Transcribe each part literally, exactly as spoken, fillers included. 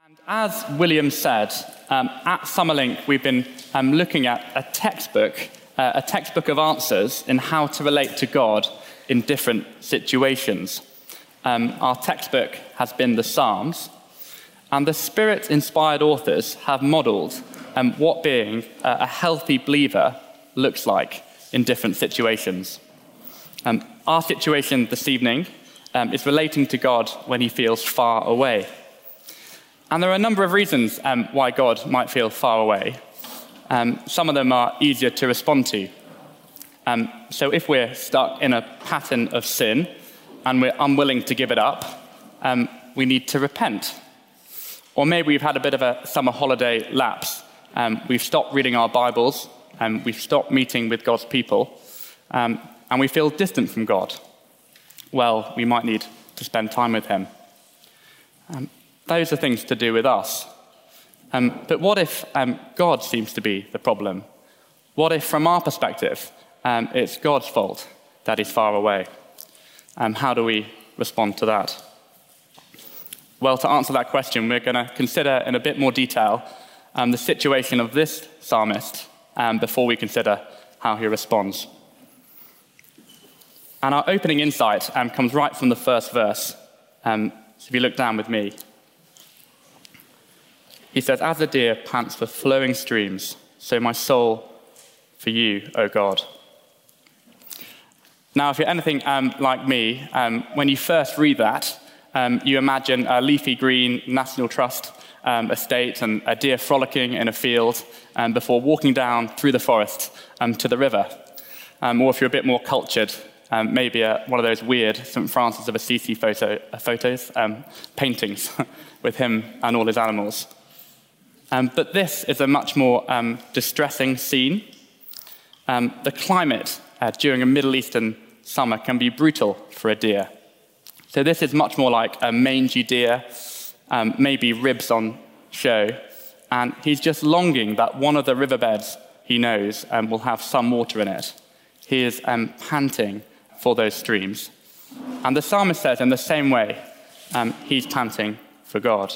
As William said, um, at Summerlink we've been um, looking at a textbook, uh, a textbook of answers in how to relate to God in different situations. Um, our textbook has been the Psalms, and the Spirit-inspired authors have modelled um, what being a, a healthy believer looks like in different situations. Um, our situation this evening um, is relating to God when he feels far away. And there are a number of reasons um, why God might feel far away. Um, some of them are easier to respond to. Um, so if we're stuck in a pattern of sin and we're unwilling to give it up, um, we need to repent. Or maybe we've had a bit of a summer holiday lapse. Um, we've stopped reading our Bibles, and we've stopped meeting with God's people, um, and we feel distant from God. Well, we might need to spend time with him. Um, Those are things to do with us. Um, but what if um, God seems to be the problem? What if, from our perspective, um, it's God's fault that he's far away? Um, how do we respond to that? Well, to answer that question, we're going to consider in a bit more detail um, the situation of this psalmist um, before we consider how he responds. And our opening insight um, comes right from the first verse. Um, so if you look down with me, he says, "As a deer pants for flowing streams, so my soul for you, O God." Now, if you're anything um, like me, um, when you first read that, um, you imagine a leafy green National Trust um, estate and a deer frolicking in a field um, before walking down through the forest um, to the river. Um, or if you're a bit more cultured, um, maybe a, one of those weird Saint Francis of Assisi photo, uh, photos, um, paintings with him and all his animals. Um, but this is a much more um, distressing scene. Um, the climate uh, during a Middle Eastern summer can be brutal for a deer. So this is much more like a mangy deer, um, maybe ribs on show, and he's just longing that one of the riverbeds he knows um, will have some water in it. He is um, panting for those streams. And the psalmist says in the same way, um, he's panting for God.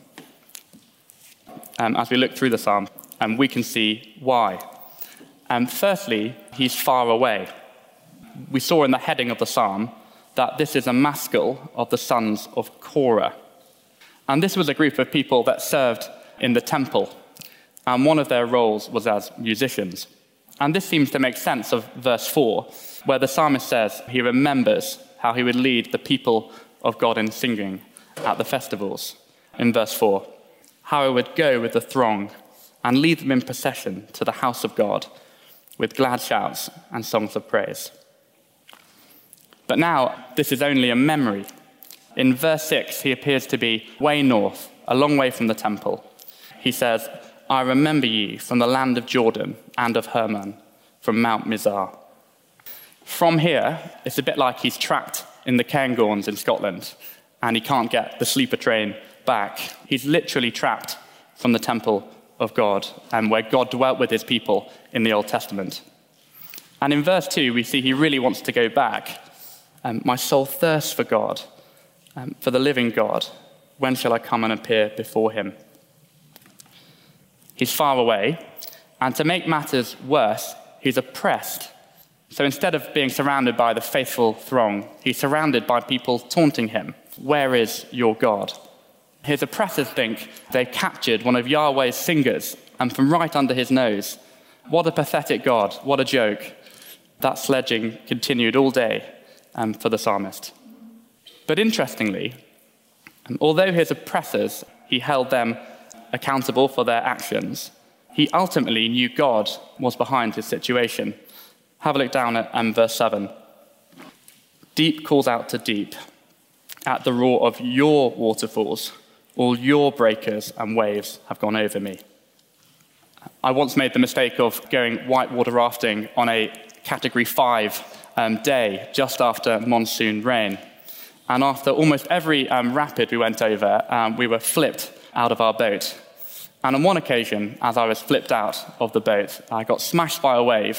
Um, as we look through the psalm, um, we can see why. Um, firstly, he's far away. We saw in the heading of the psalm that this is a maskil of the sons of Korah. And this was a group of people that served in the temple, and one of their roles was as musicians. And this seems to make sense of verse four, where the psalmist says he remembers how he would lead the people of God in singing at the festivals. In verse four, how I would go with the throng and lead them in procession to the house of God with glad shouts and songs of praise. But now, this is only a memory. In verse six, he appears to be way north, a long way from the temple. He says, "I remember you from the land of Jordan and of Hermon, from Mount Mizar." From here, it's a bit like he's trapped in the Cairngorms in Scotland, and he can't get the sleeper train back. He's literally trapped from the temple of God, and where God dwelt with his people in the Old Testament. And in verse two, we see he really wants to go back. Um, my soul thirsts for God, um, for the living God. When shall I come and appear before him? He's far away, and to make matters worse, he's oppressed. So instead of being surrounded by the faithful throng, he's surrounded by people taunting him. Where is your God? His oppressors think they've captured one of Yahweh's singers, and from right under his nose. What a pathetic God, what a joke. That sledging continued all day um, for the psalmist. But interestingly, um, although his oppressors, he held them accountable for their actions, he ultimately knew God was behind his situation. Have a look down at um, verse seven. "Deep calls out to deep at the roar of your waterfalls. All your breakers and waves have gone over me." I once made the mistake of going whitewater rafting on a category five um, day just after monsoon rain. And after almost every um, rapid we went over, um, we were flipped out of our boat. And on one occasion, as I was flipped out of the boat, I got smashed by a wave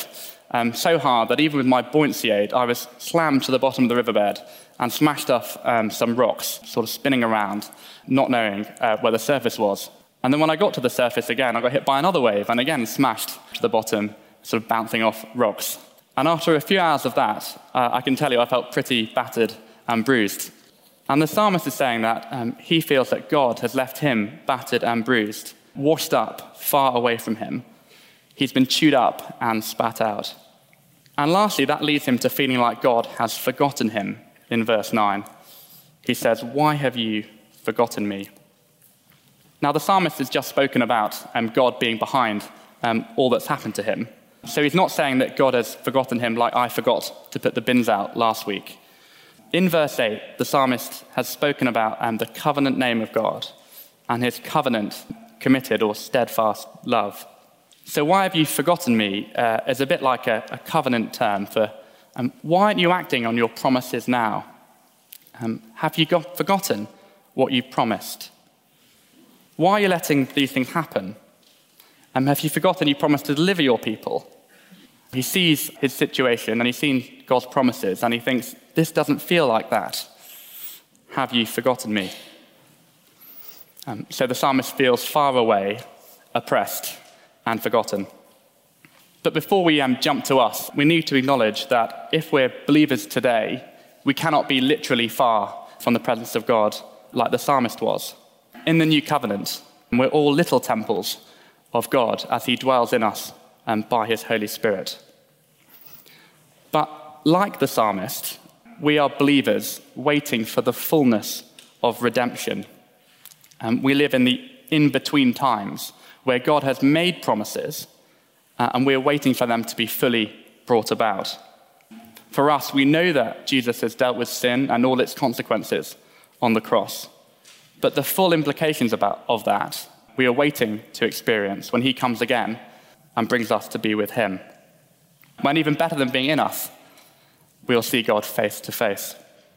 um, so hard that even with my buoyancy aid, I was slammed to the bottom of the riverbed and smashed off um, some rocks, sort of spinning around, not knowing uh, where the surface was. And then when I got to the surface again, I got hit by another wave and again smashed to the bottom, sort of bouncing off rocks. And after a few hours of that, uh, I can tell you I felt pretty battered and bruised. And the psalmist is saying that um, he feels that God has left him battered and bruised, washed up, far away from him. He's been chewed up and spat out. And lastly, that leads him to feeling like God has forgotten him in verse nine. He says, "Why have you forgotten me?" Now, the psalmist has just spoken about um, God being behind um, all that's happened to him. So he's not saying that God has forgotten him like I forgot to put the bins out last week. In verse eight, the psalmist has spoken about um, the covenant name of God and his covenant, committed or steadfast love. So "why have you forgotten me" uh, is a bit like a, a covenant term for um, why aren't you acting on your promises now? Um, have you got, forgotten what you promised? Why are you letting these things happen? Um, have you forgotten you promised to deliver your people? He sees his situation and he's seen God's promises and he thinks, this doesn't feel like that. Have you forgotten me? Um, so the psalmist feels far away, oppressed, and forgotten. But before we um, jump to us, we need to acknowledge that if we're believers today, we cannot be literally far from the presence of God like the psalmist was. In the new covenant, we're all little temples of God as he dwells in us um, by his Holy Spirit. But like the psalmist, we are believers waiting for the fullness of redemption. Um, we live in the in-between times where God has made promises uh, and we're waiting for them to be fully brought about. For us, we know that Jesus has dealt with sin and all its consequences on the cross. But the full implications about, of that, we are waiting to experience when he comes again and brings us to be with him. When even better than being in us, we'll see God face to face.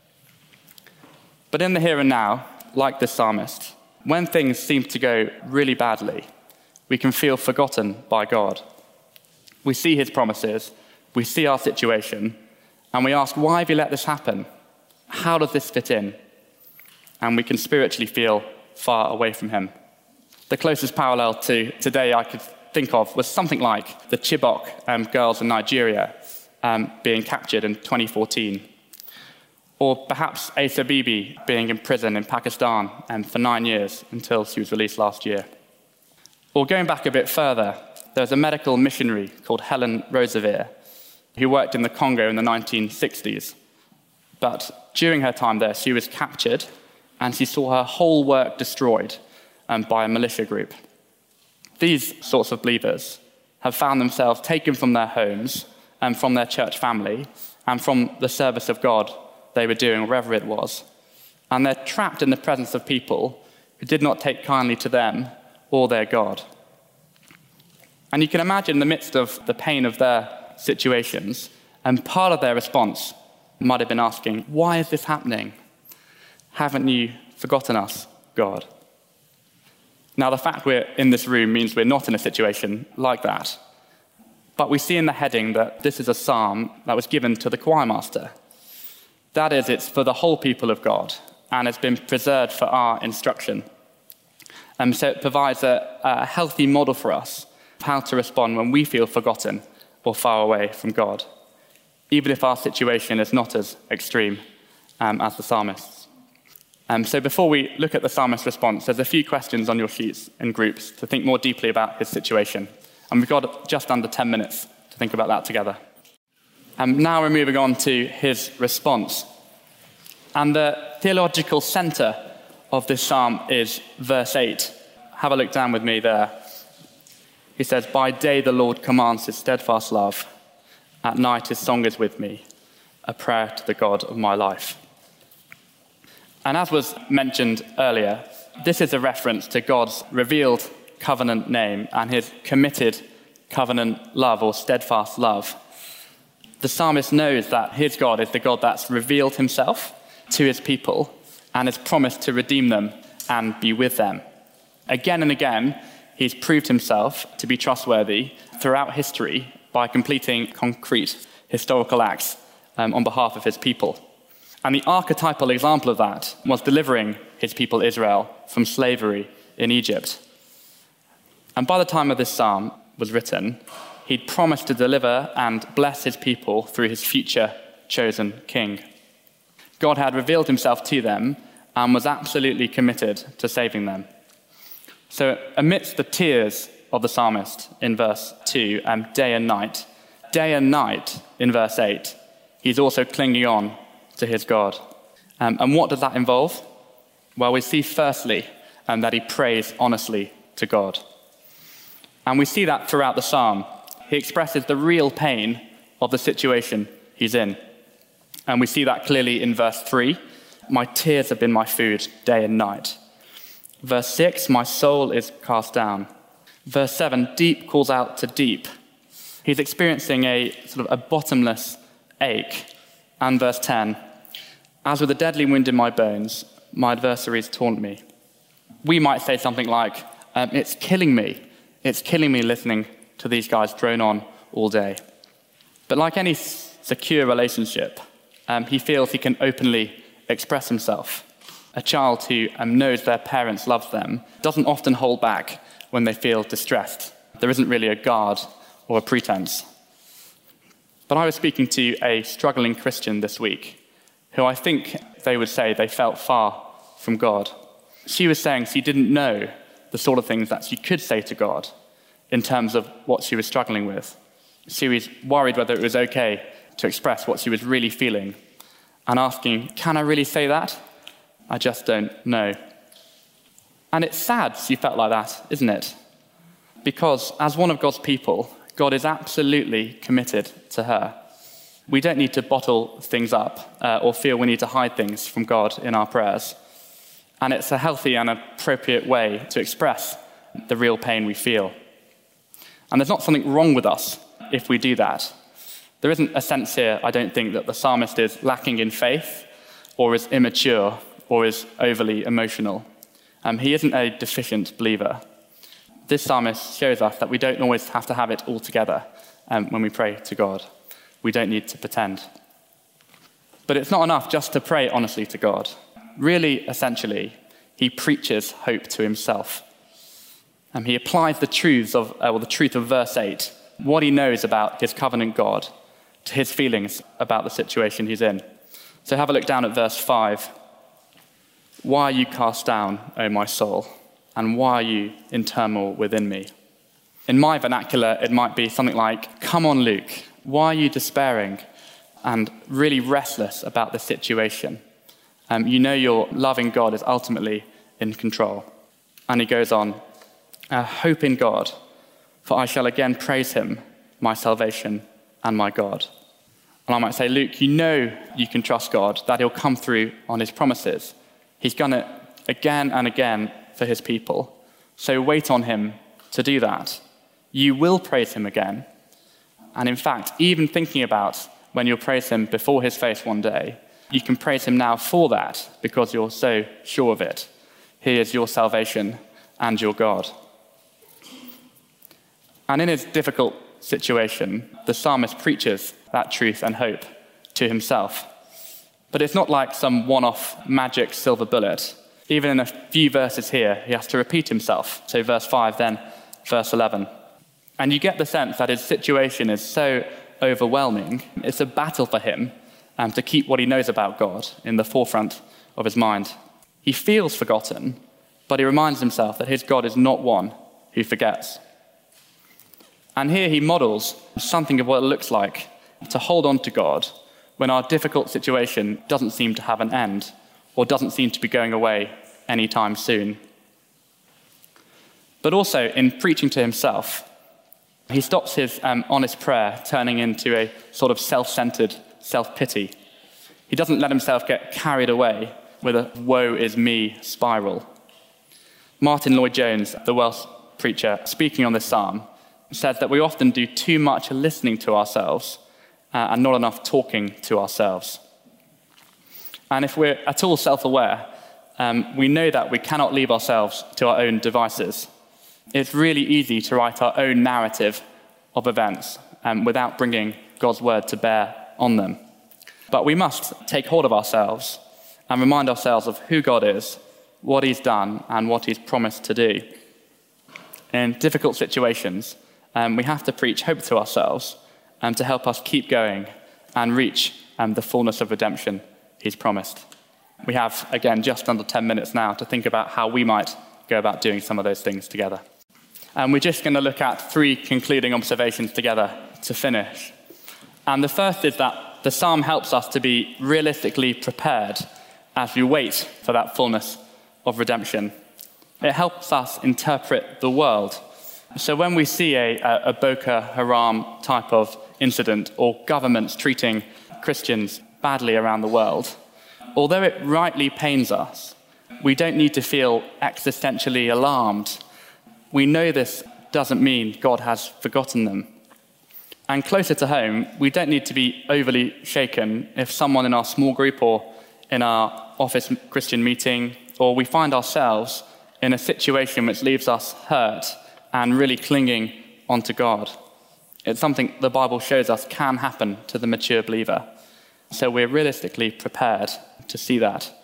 But in the here and now, like this psalmist, when things seem to go really badly, we can feel forgotten by God. We see his promises, we see our situation, and we ask, why have you let this happen? How does this fit in? And we can spiritually feel far away from him. The closest parallel to today I could think of was something like the Chibok um, girls in Nigeria um, being captured in twenty fourteen. Or perhaps Asa Bibi being in prison in Pakistan um, for nine years until she was released last year. Or going back a bit further, there was a medical missionary called Helen Roseveare who worked in the Congo in the nineteen sixties. But during her time there, she was captured and she saw her whole work destroyed um, by a militia group. These sorts of believers have found themselves taken from their homes and from their church family and from the service of God they were doing, wherever it was. And they're trapped in the presence of people who did not take kindly to them or their God. And you can imagine in the midst of the pain of their situations, and part of their response might have been asking, why is this happening? Haven't you forgotten us, God? Now, the fact we're in this room means we're not in a situation like that. But we see in the heading that this is a psalm that was given to the choir master. That is, it's for the whole people of God, and it's been preserved for our instruction. And so it provides a, a healthy model for us of how to respond when we feel forgotten or far away from God, even if our situation is not as extreme um, as the psalmist's. Um, so before we look at the psalmist's response, there's a few questions on your sheets in groups to think more deeply about his situation. And we've got just under ten minutes to think about that together. And um, now we're moving on to his response. And the theological centre of this psalm is verse eight. Have a look down with me there. He says, "By day the Lord commands his steadfast love. At night his song is with me, a prayer to the God of my life." And as was mentioned earlier, this is a reference to God's revealed covenant name and his committed covenant love or steadfast love. The psalmist knows that his God is the God that's revealed himself to his people and has promised to redeem them and be with them. Again and again, he's proved himself to be trustworthy throughout history by completing concrete historical acts um, on behalf of his people. And the archetypal example of that was delivering his people Israel from slavery in Egypt. And by the time of this psalm was written, he'd promised to deliver and bless his people through his future chosen king. God had revealed himself to them and was absolutely committed to saving them. So amidst the tears of the psalmist in verse two, um, day and night, day and night in verse eight, he's also clinging on to his God. Um, and what does that involve? Well, we see firstly um, that he prays honestly to God. And we see that throughout the psalm. He expresses the real pain of the situation he's in. And we see that clearly in verse three. My tears have been my food day and night. Verse six, my soul is cast down. Verse seven, deep calls out to deep. He's experiencing a sort of a bottomless ache. And verse ten, as with a deadly wound in my bones, my adversaries taunt me. We might say something like, um, it's killing me. It's killing me listening to these guys drone on all day. But like any secure relationship, um, he feels he can openly express himself. A child who um, knows their parents love them doesn't often hold back when they feel distressed. There isn't really a guard or a pretense. But I was speaking to a struggling Christian this week who I think they would say they felt far from God. She was saying she didn't know the sort of things that she could say to God in terms of what she was struggling with. She was worried whether it was okay to express what she was really feeling and asking, can I really say that? I just don't know. And it's sad she felt like that, isn't it? Because as one of God's people, God is absolutely committed to her. We don't need to bottle things up uh, or feel we need to hide things from God in our prayers. And it's a healthy and appropriate way to express the real pain we feel. And there's not something wrong with us if we do that. There isn't a sense here, I don't think, that the psalmist is lacking in faith or is immature or is overly emotional. Um, he isn't a deficient believer. This psalmist shows us that we don't always have to have it all together um, when we pray to God. We don't need to pretend. But it's not enough just to pray honestly to God. Really, essentially, he preaches hope to himself. And he applies the truths of, uh, well, the truth of verse eight, what he knows about his covenant God, to his feelings about the situation he's in. So have a look down at verse five. Why are you cast down, O my soul? And why are you in turmoil within me? In my vernacular, it might be something like, come on, Luke, why are you despairing and really restless about the situation? Um, you know your loving God is ultimately in control. And he goes on, uh, hope in God, for I shall again praise him, my salvation and my God. And I might say, Luke, you know you can trust God, that he'll come through on his promises. He's done it again and again for his people. So wait on him to do that. You will praise him again. And in fact, even thinking about when you'll praise him before his face one day, you can praise him now for that because you're so sure of it. He is your salvation and your God. And in his difficult situation, the psalmist preaches that truth and hope to himself. But it's not like some one-off magic silver bullet. Even in a few verses here, he has to repeat himself. So verse five, then verse eleven. And you get the sense that his situation is so overwhelming, it's a battle for him um, to keep what he knows about God in the forefront of his mind. He feels forgotten, but he reminds himself that his God is not one who forgets. And here he models something of what it looks like to hold on to God when our difficult situation doesn't seem to have an end or doesn't seem to be going away anytime soon. But also, in preaching to himself, he stops his um, honest prayer turning into a sort of self-centered self-pity. He doesn't let himself get carried away with a woe is me spiral. Martin Lloyd-Jones, the Welsh preacher, speaking on this psalm, says that we often do too much listening to ourselves uh, and not enough talking to ourselves. And if we're at all self-aware, um, we know that we cannot leave ourselves to our own devices. It's really easy to write our own narrative of events um, without bringing God's word to bear on them. But we must take hold of ourselves and remind ourselves of who God is, what he's done, and what he's promised to do. In difficult situations, um, we have to preach hope to ourselves um, to help us keep going and reach um, the fullness of redemption he's promised. We have, again, just under ten minutes now to think about how we might go about doing some of those things together. And we're just going to look at three concluding observations together to finish. And the first is that the psalm helps us to be realistically prepared as we wait for that fullness of redemption. It helps us interpret the world. So when we see a, a Boko Haram type of incident or governments treating Christians badly around the world, although it rightly pains us, we don't need to feel existentially alarmed. We know this doesn't mean God has forgotten them. And closer to home, we don't need to be overly shaken if someone in our small group or in our office Christian meeting, or we find ourselves in a situation which leaves us hurt and really clinging onto God. It's something the Bible shows us can happen to the mature believer. So we're realistically prepared to see that.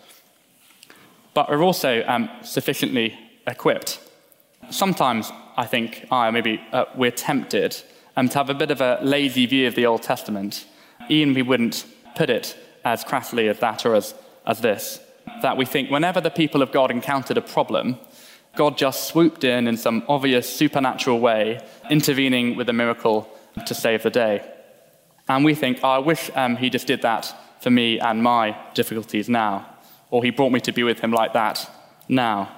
But we're also um, sufficiently equipped. Sometimes, I think, I maybe uh, we're tempted um, to have a bit of a lazy view of the Old Testament. Even we wouldn't put it as crassly as that or as, as this. That we think whenever the people of God encountered a problem, God just swooped in in some obvious supernatural way, intervening with a miracle to save the day. And we think, oh, I wish um, he just did that for me and my difficulties now. Or he brought me to be with him like that now.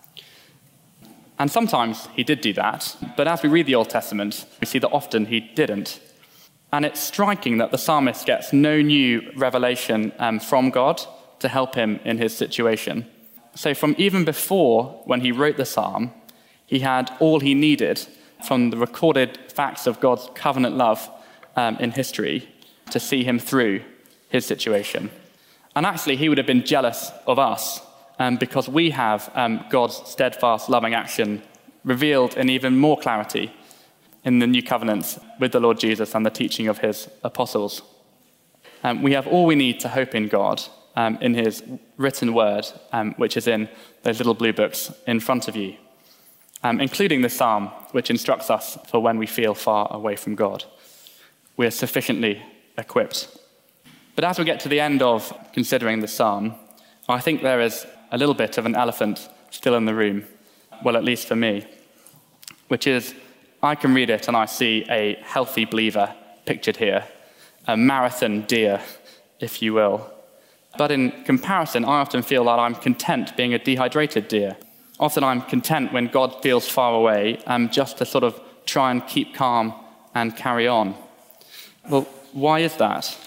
And sometimes he did do that, but as we read the Old Testament, we see that often he didn't. And it's striking that the psalmist gets no new revelation um, from God to help him in his situation. So from even before, when he wrote the psalm, he had all he needed from the recorded facts of God's covenant love um, in history to see him through his situation. And actually, he would have been jealous of us um, because we have um, God's steadfast, loving action revealed in even more clarity in the new covenants with the Lord Jesus and the teaching of his apostles. Um, we have all we need to hope in God um, in his written word, um, which is in those little blue books in front of you, um, including the psalm, which instructs us for when we feel far away from God. We are sufficiently equipped. But as we get to the end of considering the psalm, I think there is a little bit of an elephant still in the room, well, at least for me, which is I can read it and I see a healthy believer pictured here, a marathon deer, if you will. But in comparison, I often feel that I'm content being a dehydrated deer. Often I'm content when God feels far away, um, just to sort of try and keep calm and carry on. Well, why is that?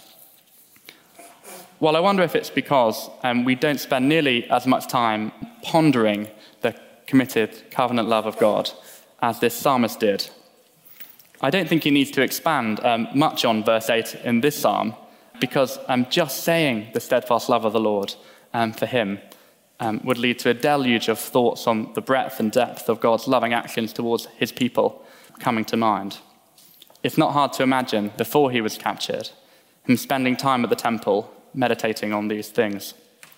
Well, I wonder if it's because um, we don't spend nearly as much time pondering the committed covenant love of God as this psalmist did. I don't think he needs to expand um, much on verse eight in this psalm, because um, just saying the steadfast love of the Lord um, for him um, would lead to a deluge of thoughts on the breadth and depth of God's loving actions towards his people coming to mind. It's not hard to imagine, before he was captured, him spending time at the temple meditating on these things.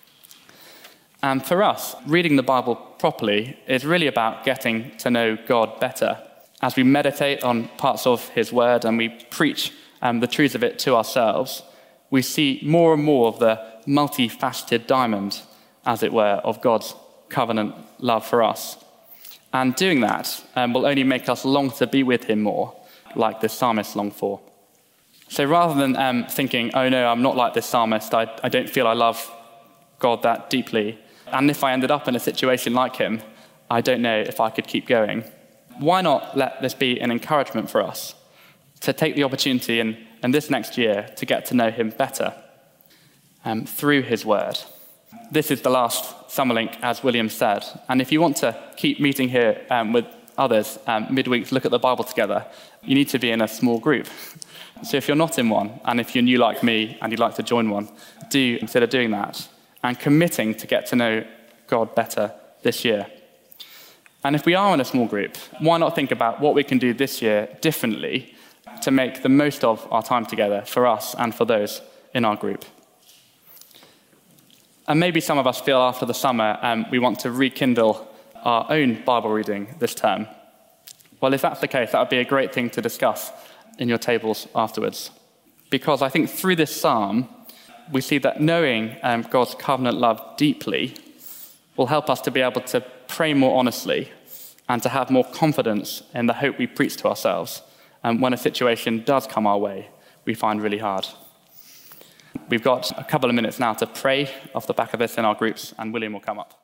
And for us, reading the Bible properly is really about getting to know God better. As we meditate on parts of his word and we preach um, the truths of it to ourselves, we see more and more of the multifaceted diamond, as it were, of God's covenant love for us. And doing that um, will only make us long to be with him more, like the psalmist longed for. So rather than um, thinking, oh no, I'm not like this psalmist, I, I don't feel I love God that deeply, and if I ended up in a situation like him, I don't know if I could keep going. Why not let this be an encouragement for us to take the opportunity in, in this next year to get to know him better um, through his word. This is the last Summerlink, as William said, and if you want to keep meeting here um, with others um, midweek to look at the Bible together, you need to be in a small group. So if you're not in one, and if you're new like me and you'd like to join one, do consider doing that and committing to get to know God better this year. And if we are in a small group, why not think about what we can do this year differently to make the most of our time together for us and for those in our group. And maybe some of us feel after the summer um, we want to rekindle our own Bible reading this term. Well, if that's the case, that would be a great thing to discuss in your tables afterwards. Because I think through this psalm, we see that knowing um, God's covenant love deeply will help us to be able to pray more honestly and to have more confidence in the hope we preach to ourselves um, when a situation does come our way we find really hard. We've got a couple of minutes now to pray off the back of this in our groups, and William will come up.